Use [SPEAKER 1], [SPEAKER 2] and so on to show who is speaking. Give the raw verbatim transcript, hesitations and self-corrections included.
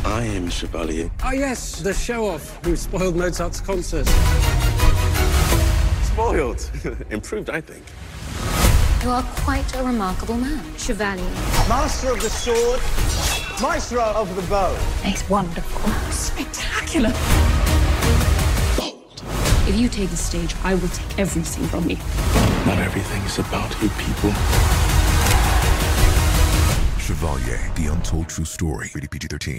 [SPEAKER 1] I am Chevalier.
[SPEAKER 2] Oh, yes, the show-off who spoiled Mozart's concert.
[SPEAKER 1] Spoiled. Improved, I think.
[SPEAKER 3] You are quite a remarkable man, Chevalier.
[SPEAKER 4] Master of the sword, maestro of the bow.
[SPEAKER 3] He's wonderful.
[SPEAKER 5] Spectacular.
[SPEAKER 1] Bold.
[SPEAKER 5] If you take the stage, I will take everything from you.
[SPEAKER 1] Not everything is about you people.
[SPEAKER 6] Chevalier, The Untold True Story, rated P G thirteen.